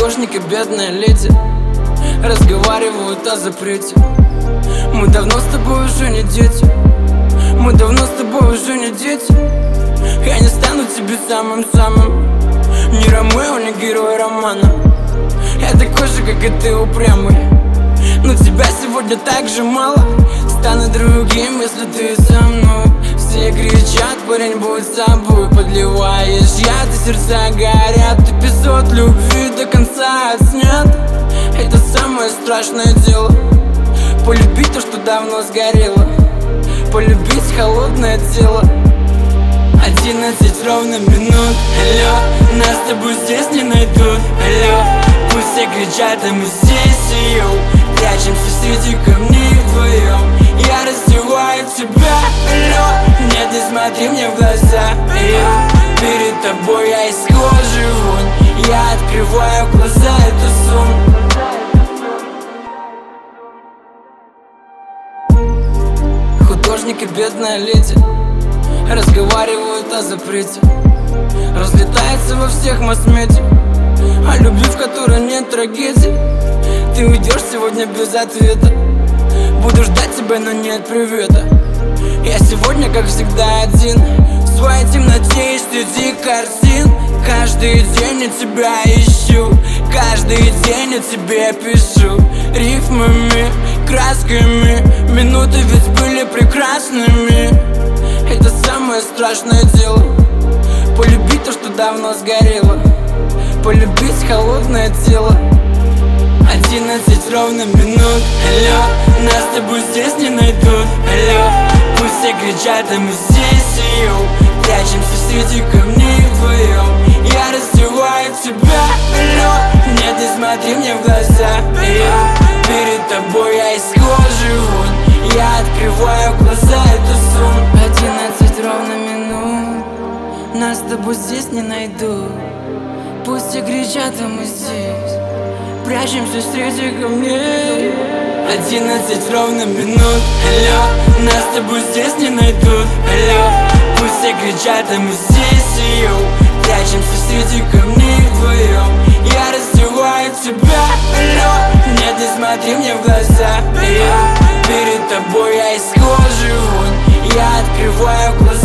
Художник и бедная леди разговаривают о запрете. Мы давно с тобой уже не дети. Мы давно с тобой уже не дети. Я не стану тебе самым-самым, ни Ромео, ни герой романа. Я такой же, как и ты, упрямый, но тебя сегодня так же мало. Стану другим, если ты со мной. Все кричат, парень, будь собой. Подливаешь яд, и сердца горят. Эпизод любви до конца отснят. Это самое страшное дело. Полюбить то, что давно сгорело. Полюбить холодное тело. 11 ровно минут, алло. Нас с тобой здесь не найдут, алло. Пусть все кричат, а мы здесь, йоу. Прячемся среди камней вдвоем. Я раздеваю тебя, алло. Нет, не смотри мне в глаза, йоу. Перед тобой я из кожи вон. Я открываю глаза, это сон. Художник и бедная леди разговаривают о запрете. Разлетается во всех масс-медиа о любви, в которой нет трагедии. Ты уйдешь сегодня без ответа. Буду ждать тебя, но нет привета. Я сегодня, как всегда, один в своей темноте и среди картин. Каждый день я тебя ищу, каждый день я тебе пишу рифмами, красками. Минуты ведь были прекрасными. Это самое страшное дело. Полюбить то, что давно сгорело. Полюбить холодное тело. 11 ровно минут, алло. Нас с тобой здесь не найдут, алло. Пусть все кричат, а мы здесь, йоу. Прячемся среди камней вдвоем. Я раздеваю тебя, алло. Нет, не смотри мне в глаза, йоу. Перед тобой я из кожи вон. Я открываю глаза, это сон. 11 ровно минут. Нас с тобой здесь не найдут. Пусть все кричат, а мы здесь. Прячемся среди камней. 11 ровно минут, алло. Нас с тобой здесь не найдут, алло. Пусть все кричат, а мы здесь, йоу. Прячемся среди камней вдвоем. Я раздеваю тебя, алло. Нет, не смотри мне в глаза, йоу. Перед тобой я из кожи вон. Я открываю глаза.